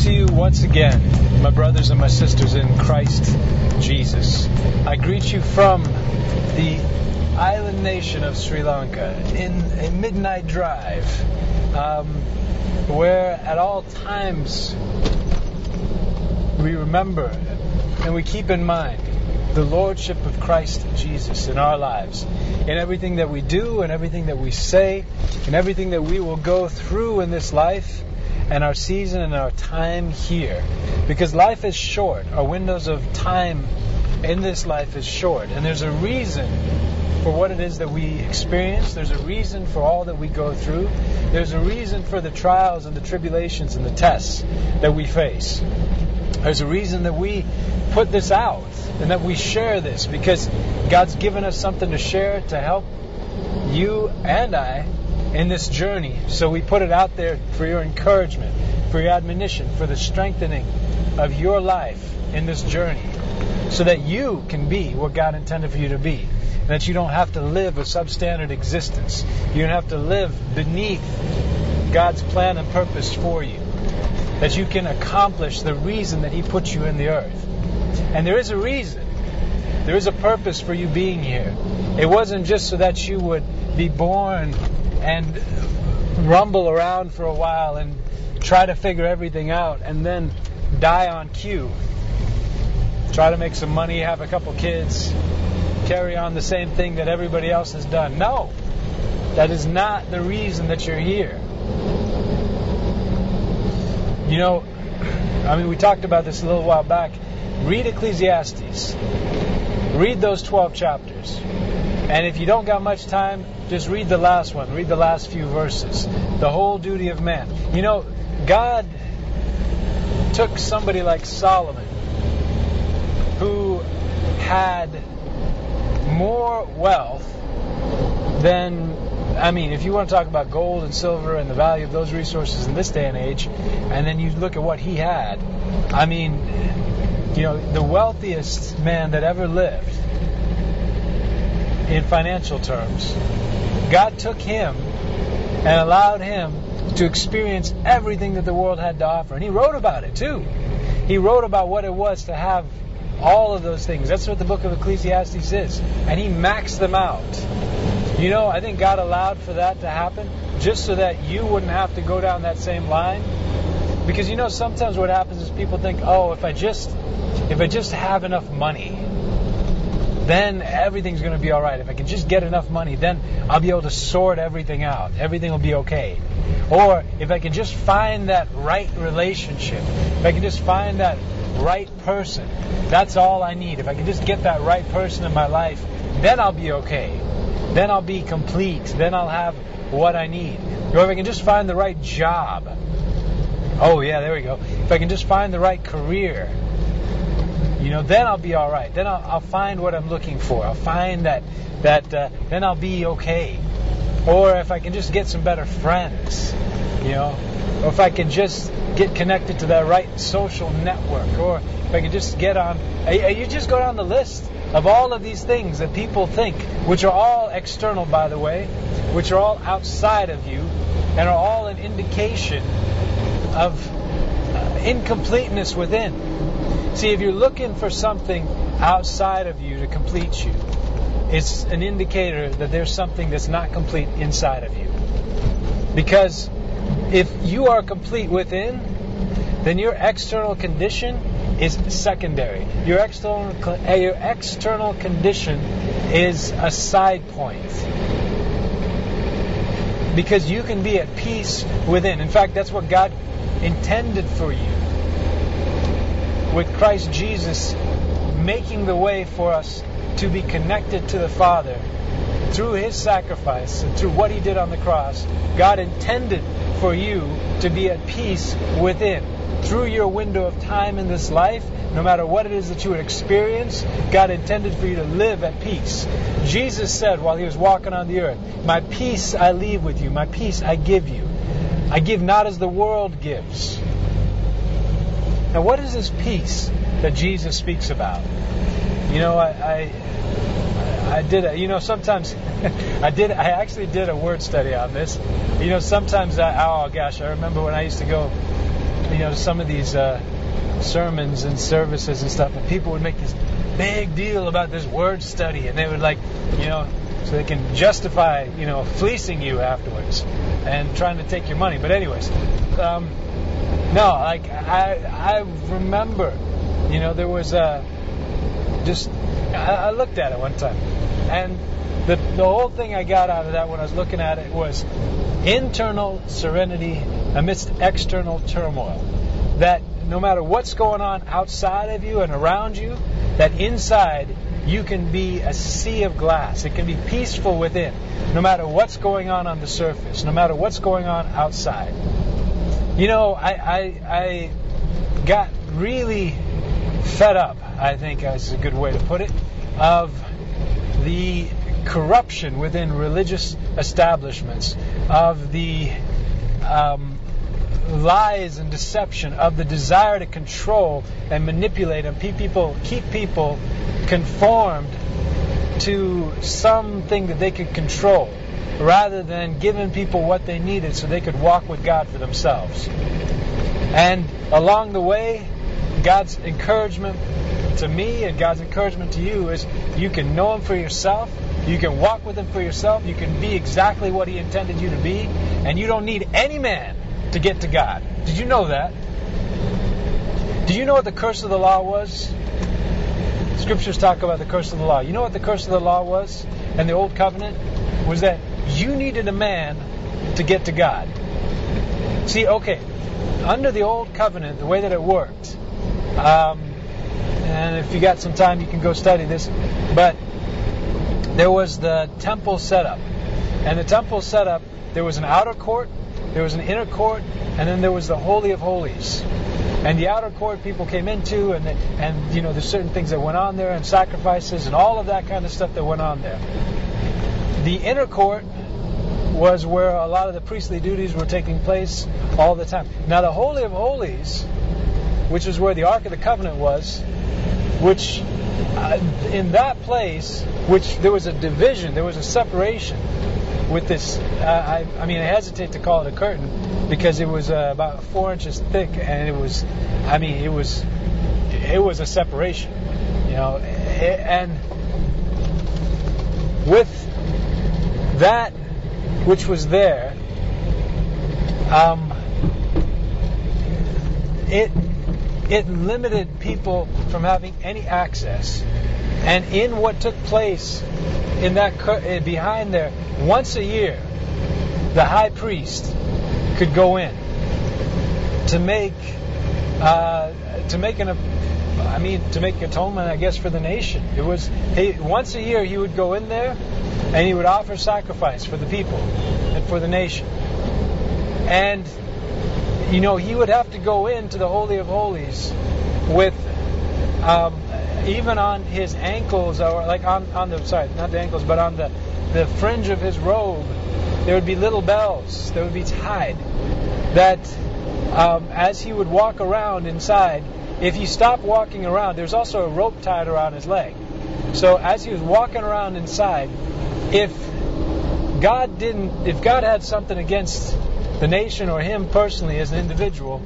to you once again, my brothers and my sisters in Christ Jesus. I greet you from the island nation of Sri Lanka in a midnight drive, where at all times we remember and we keep in mind the Lordship of Christ Jesus in our lives, in everything that we do and everything that we say and everything that we will go through in this life and our season and our time here. Because life is short. Our windows of time in this life is short. And there's a reason for what it is that we experience. There's a reason for all that we go through. There's a reason for the trials and the tribulations and the tests that we face. There's a reason that we put this out and that we share this, because God's given us something to share to help you and I in this journey. So we put it out there for your encouragement, for your admonition, for the strengthening of your life in this journey, so that you can be what God intended for you to be, and that you don't have to live a substandard existence. You don't have to live beneath God's plan and purpose for you, that you can accomplish the reason that He put you in the earth. And there is a reason. There is a purpose for you being here. It wasn't just so that you would be born and rumble around for a while and try to figure everything out and then die on cue. Try to make some money, have a couple kids, carry on the same thing that everybody else has done. No, that is not the reason that you're here. You know, we talked about this a little while back. Read Ecclesiastes. Read those 12 chapters. And if you don't got much time, just read the last one. Read the last few verses. The whole duty of man. You know, God took somebody like Solomon, who had more wealth than, if you want to talk about gold and silver and the value of those resources in this day and age, and then you look at what he had, the wealthiest man that ever lived in financial terms, God took him and allowed him to experience everything that the world had to offer. And he wrote about it too. He wrote about what it was to have all of those things. That's what the book of Ecclesiastes is. And he maxed them out. You know, I think God allowed for that to happen just so that you wouldn't have to go down that same line. Because sometimes what happens is people think, if I just have enough money, then everything's going to be all right. If I can just get enough money, then I'll be able to sort everything out. Everything will be okay. Or if I can just find that right relationship, if I can just find that right person, that's all I need. If I can just get that right person in my life, then I'll be okay. Then I'll be complete. Then I'll have what I need. Or if I can just find the right job. Oh yeah, there we go. If I can just find the right career, then I'll be all right. Then I'll find what I'm looking for. I'll find that then I'll be okay. Or if I can just get some better friends, or if I can just get connected to that right social network, or if I can just get on. You just go down the list of all of these things that people think, which are all external, by the way, which are all outside of you, and are all an indication of incompleteness within. See, if you're looking for something outside of you to complete you, it's an indicator that there's something that's not complete inside of you. Because if you are complete within, then your external condition is secondary. Your external condition is a side point. Because you can be at peace within. In fact, that's what God intended for you. With Christ Jesus making the way for us to be connected to the Father through His sacrifice and through what He did on the cross, God intended for you to be at peace within. Through your window of time in this life, no matter what it is that you would experience, God intended for you to live at peace. Jesus said while He was walking on the earth, "My peace I leave with you, my peace I give you. I give not as the world gives." Now, what is this peace that Jesus speaks about? Sometimes I actually did a word study on this. Sometimes I remember when I used to go, to some of these sermons and services and stuff, and people would make this big deal about this word study, and they would so they can justify, fleecing you afterwards and trying to take your money. But anyways, I remember, there was I looked at it one time, and the whole thing I got out of that when I was looking at it was internal serenity amidst external turmoil. That no matter what's going on outside of you and around you, that inside you can be a sea of glass. It can be peaceful within, no matter what's going on the surface, no matter what's going on outside. I got really fed up, I think is a good way to put it, of the corruption within religious establishments, of the lies and deception, of the desire to control and manipulate and keep people conformed to something that they could control, rather than giving people what they needed so they could walk with God for themselves. And along the way, God's encouragement to me and God's encouragement to you is you can know Him for yourself, you can walk with Him for yourself, you can be exactly what He intended you to be, and you don't need any man to get to God. Did you know that? Did you know what the curse of the law was? Scriptures talk about the curse of the law. You know what the curse of the law was in the Old Covenant? Was that you needed a man to get to God. See, okay, under the Old Covenant, the way that it worked, and if you got some time, you can go study this, but there was the temple setup. And the temple setup, there was an outer court, there was an inner court, and then there was the Holy of Holies. And the outer court people came into, and there's certain things that went on there, and sacrifices, and all of that kind of stuff that went on there. The inner court was where a lot of the priestly duties were taking place all the time. Now the Holy of Holies, which is where the Ark of the Covenant was, which in that place, which there was a division, there was a separation with this, I hesitate to call it a curtain, because it was about 4 inches thick, and it was a separation, and with that which was there, it limited people from having any access. And in what took place in that behind there, once a year, the high priest could go in to make atonement, I guess, for the nation. It was once a year he would go in there and he would offer sacrifice for the people and for the nation. And he would have to go into the Holy of Holies with even on his ankles, or like on the not the ankles, but on the fringe of his robe, there would be little bells that would be tied, that as he would walk around inside, if he stopped walking around, there's also a rope tied around his leg. So as he was walking around inside, if God had something against the nation or him personally as an individual,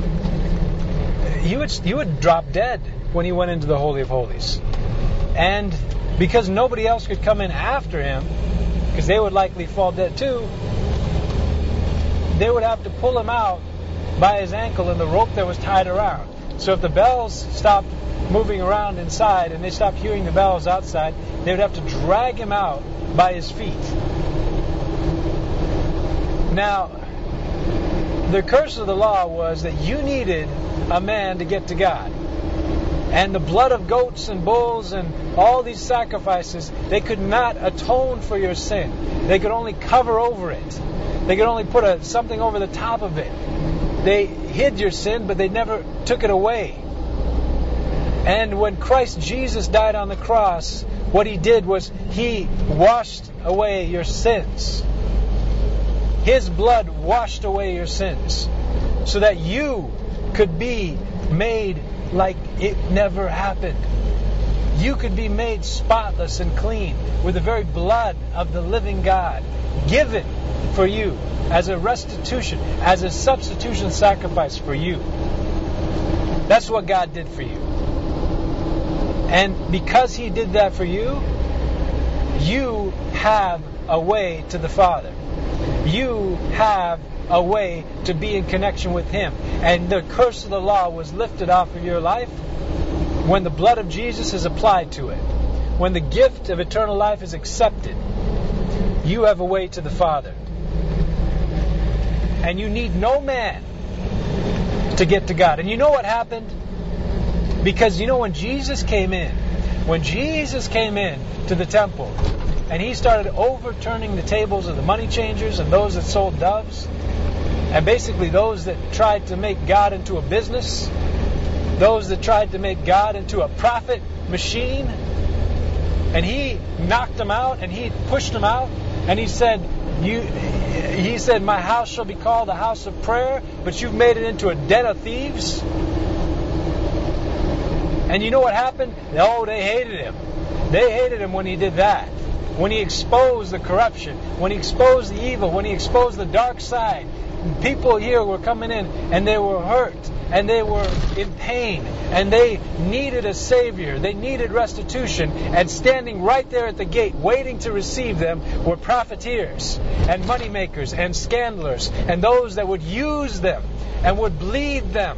he would drop dead when he went into the Holy of Holies. And because nobody else could come in after him, because they would likely fall dead too, they would have to pull him out by his ankle and the rope that was tied around. So if the bells stopped moving around inside and they stopped hearing the bells outside, they would have to drag him out by his feet. Now, the curse of the law was that you needed a man to get to God. And the blood of goats and bulls and all these sacrifices, they could not atone for your sin. They could only cover over it. They could only put something over the top of it. They hid your sin, but they never took it away. And when Christ Jesus died on the cross, what He did was He washed away your sins. His blood washed away your sins, so that you could be made like it never happened. You could be made spotless and clean with the very blood of the living God, given for you as a restitution, as a substitution sacrifice for you. That's what God did for you. And because He did that for you, you have a way to the Father. You have a way to be in connection with Him. And the curse of the law was lifted off of your life when the blood of Jesus is applied to it. When the gift of eternal life is accepted, you have a way to the Father. And you need no man to get to God. And you know what happened? Because when Jesus came in to the temple, and He started overturning the tables of the money changers and those that sold doves, and basically those that tried to make God into a business, those that tried to make God into a profit machine, and He knocked them out and He pushed them out, and He said, my house shall be called a house of prayer, but you've made it into a den of thieves. And you know what happened? Oh, they hated Him. They hated Him when He did that. When He exposed the corruption, when He exposed the evil, when He exposed the dark side. People here were coming in and they were hurt and they were in pain and they needed a Savior. They needed restitution. And standing right there at the gate waiting to receive them were profiteers and moneymakers and scandalers and those that would use them and would bleed them,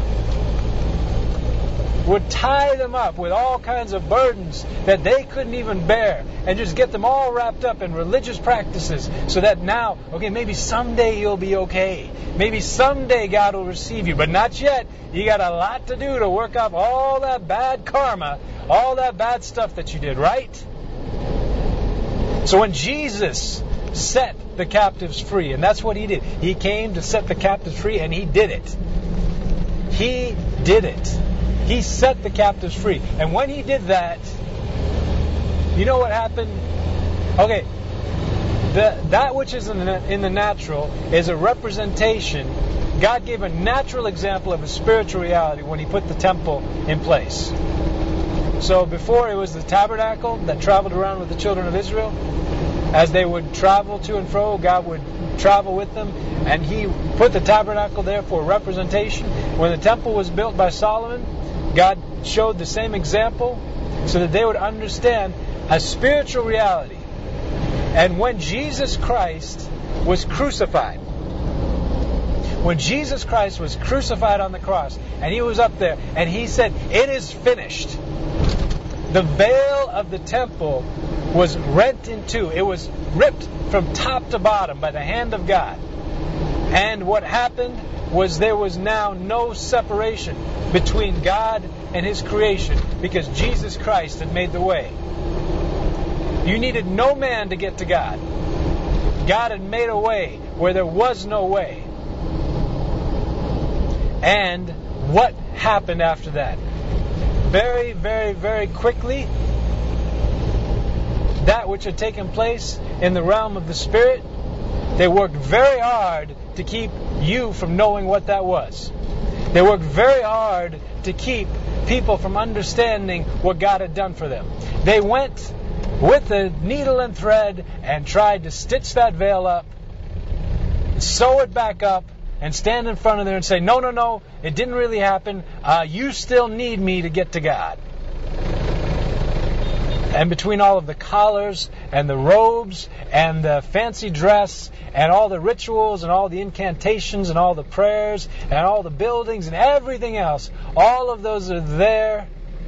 would tie them up with all kinds of burdens that they couldn't even bear, and just get them all wrapped up in religious practices so that now, maybe someday you'll be okay. Maybe someday God will receive you, but not yet. You got a lot to do to work off all that bad karma, all that bad stuff that you did, right? So when Jesus set the captives free, and that's what He did. He came to set the captives free, and He did it. He did it. He set the captives free. And when He did that, you know what happened? Okay, that which is in the natural is a representation. God gave a natural example of a spiritual reality when He put the temple in place. So before, it was the tabernacle that traveled around with the children of Israel. As they would travel to and fro, God would travel with them, and He put the tabernacle there for representation. When the temple was built by Solomon, God showed the same example so that they would understand a spiritual reality. And when Jesus Christ was crucified, on the cross, and He was up there, and He said, "It is finished," the veil of the temple was rent in two. It was ripped from top to bottom by the hand of God. And what happened was there was now no separation between God and His creation, because Jesus Christ had made the way. You needed no man to get to God. God had made a way where there was no way. And what happened after that? Very, very, very quickly, that which had taken place in the realm of the Spirit, they worked very hard to keep you from knowing what that was. They worked very hard to keep people from understanding what God had done for them. They went with a needle and thread and tried to stitch that veil up, sew it back up, and stand in front of there and say, no, it didn't really happen. You still need me to get to God. And between all of the collars and the robes and the fancy dress and all the rituals and all the incantations and all the prayers and all the buildings and everything else, all of those are there.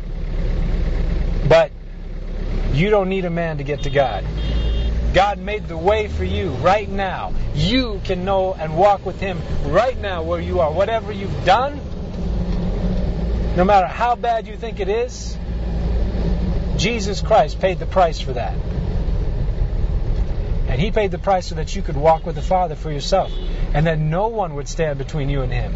But you don't need a man to get to God. God made the way for you right now. You can know and walk with Him right now where you are. Whatever you've done, no matter how bad you think it is, Jesus Christ paid the price for that. And He paid the price so that you could walk with the Father for yourself, and that no one would stand between you and Him.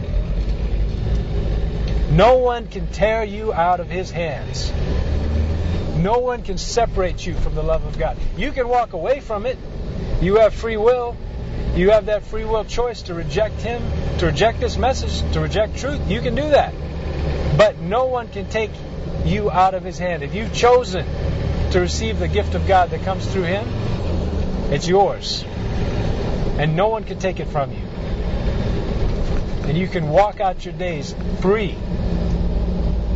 No one can tear you out of His hands. No one can separate you from the love of God. You can walk away from it. You have free will. You have that free will choice to reject Him, to reject this message, to reject truth. You can do that. But no one can take you out of His hand. If you've chosen to receive the gift of God that comes through Him, it's yours. And no one can take it from you. And you can walk out your days free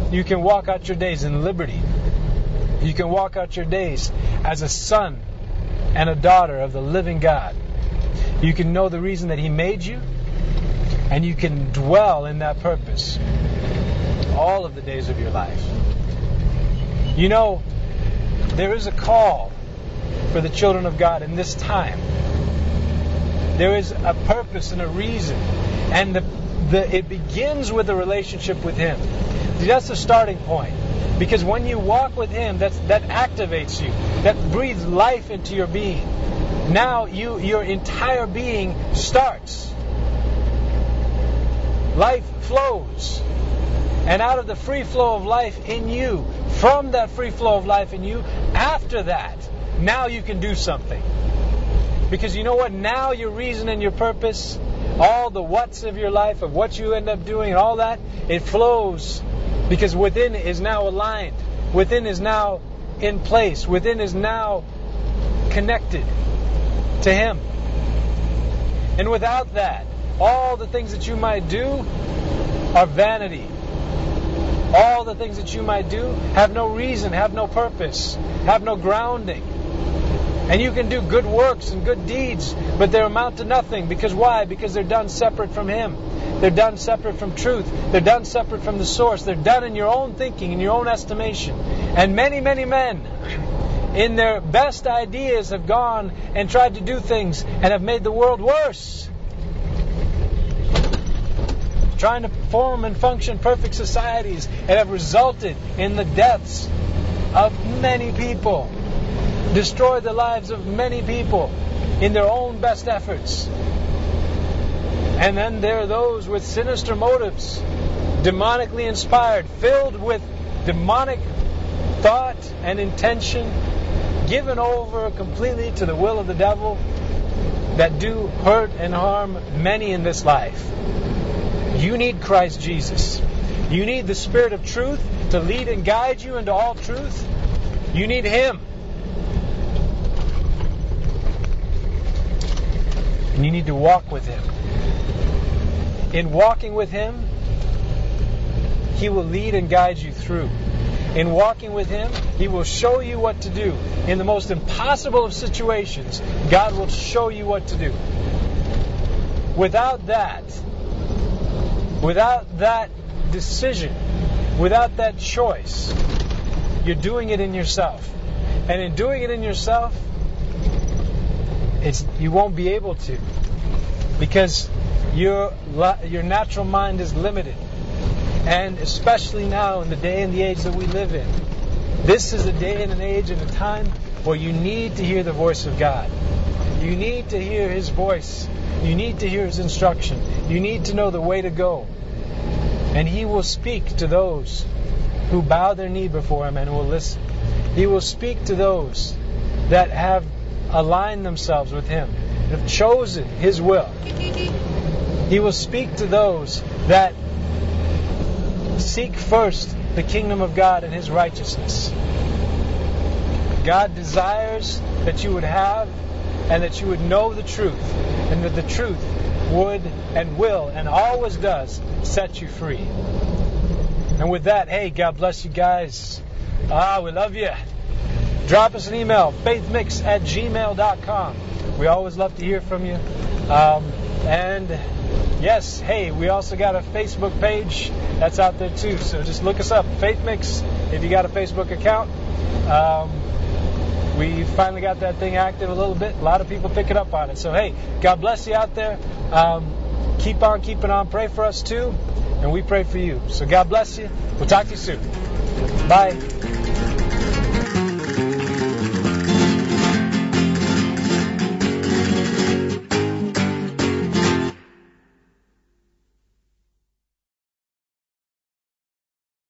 You can walk out your days in liberty. You can walk out your days as a son and a daughter of the living God. You can know the reason that He made you, and you can dwell in that purpose all of the days of your life. You know, there is a call for the children of God in this time. There is a purpose and a reason, and it begins with a relationship with Him. See, that's the starting point. Because when you walk with Him, that activates you, that breathes life into your being. Now your entire being starts. Life flows. And out of the free flow of life in you, from that free flow of life in you, after that, now you can do something. Because you know what? Now your reason and your purpose, all the what's of your life, of what you end up doing and all that, it flows. Because within is now aligned. Within is now in place. Within is now connected to Him. And without that, all the things that you might do are vanity. All the things that you might do have no reason, have no purpose, have no grounding. And you can do good works and good deeds, but they amount to nothing. Because why? Because they're done separate from Him. They're done separate from truth. They're done separate from the source. They're done in your own thinking, in your own estimation. And many, many men, in their best ideas, have gone and tried to do things and have made the world worse. Trying to form and function perfect societies, and have resulted in the deaths of many people. Destroyed the lives of many people in their own best efforts. And then there are those with sinister motives, demonically inspired, filled with demonic thought and intention, given over completely to the will of the devil, that do hurt and harm many in this life. You need Christ Jesus. You need the Spirit of truth to lead and guide you into all truth. You need Him. And you need to walk with Him. In walking with Him, He will lead and guide you through. In walking with Him, He will show you what to do. In the most impossible of situations, God will show you what to do. Without that decision, without that choice, you're doing it in yourself. And in doing it in yourself, you won't be able to, because your natural mind is limited. And especially now in the day and the age that we live in, this is a day and an age and a time where you need to hear the voice of God. You need to hear His voice. You need to hear His instruction. You need to know the way to go. And He will speak to those who bow their knee before Him and will listen. He will speak to those that have aligned themselves with Him, that have chosen His will. He will speak to those that seek first the kingdom of God and His righteousness. God desires that you would have and that you would know the truth, and that the truth would and will and always does set you free. And with that, hey, God bless you guys. We love you. Drop us an email, faithmix@gmail.com. We always love to hear from you. And yes, hey, we also got a Facebook page that's out there too. So just look us up, Faith Mix, if you got a Facebook account. We finally got that thing active a little bit. A lot of people picking up on it. So hey, God bless you out there. Keep on keeping on. Pray for us too. And we pray for you. So God bless you. We'll talk to you soon. Bye.